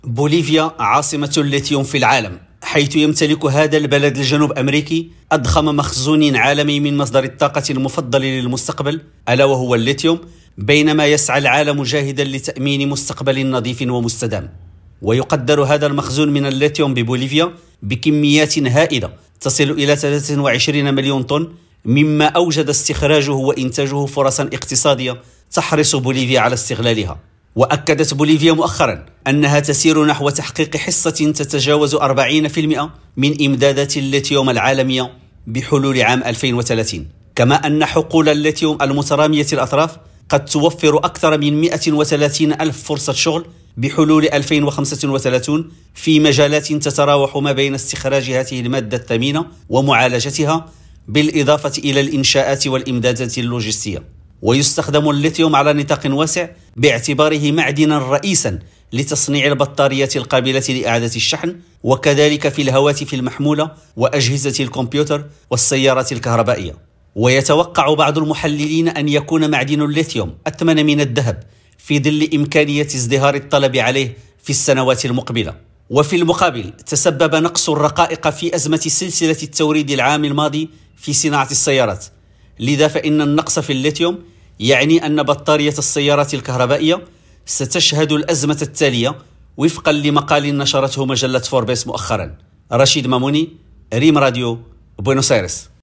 بوليفيا عاصمة الليثيوم في العالم، حيث يمتلك هذا البلد الجنوب أمريكي أضخم مخزون عالمي من مصدر الطاقة المفضل للمستقبل ألا وهو الليثيوم، بينما يسعى العالم جاهدا لتأمين مستقبل نظيف ومستدام. ويقدر هذا المخزون من الليثيوم ببوليفيا بكميات هائلة تصل إلى 23 مليون طن، مما أوجد استخراجه وإنتاجه فرصا اقتصادية تحرص بوليفيا على استغلالها. وأكدت بوليفيا مؤخرا أنها تسير نحو تحقيق حصة تتجاوز 40% من إمدادات الليثيوم العالمية بحلول عام 2030، كما أن حقول الليثيوم المترامية الأطراف قد توفر أكثر من 130 ألف فرصة شغل بحلول 2035 في مجالات تتراوح ما بين استخراج هذه المادة الثمينة ومعالجتها، بالإضافة إلى الإنشاءات والإمدادات اللوجستية. ويستخدم الليثيوم على نطاق واسع باعتباره معدنا رئيسا لتصنيع البطاريات القابلة لإعادة الشحن، وكذلك في الهواتف المحمولة وأجهزة الكمبيوتر والسيارات الكهربائية. ويتوقع بعض المحللين أن يكون معدن الليثيوم أثمن من الذهب في ظل إمكانية ازدهار الطلب عليه في السنوات المقبلة. وفي المقابل تسبب نقص الرقائق في أزمة سلسلة التوريد العام الماضي في صناعة السيارات، لذا فإن النقص في الليثيوم يعني أن بطارية السيارات الكهربائية ستشهد الأزمة التالية، وفقا لمقال نشرته مجلة فوربس مؤخرا. رشيد ماموني، ريم راديو، بوينوس آيرس.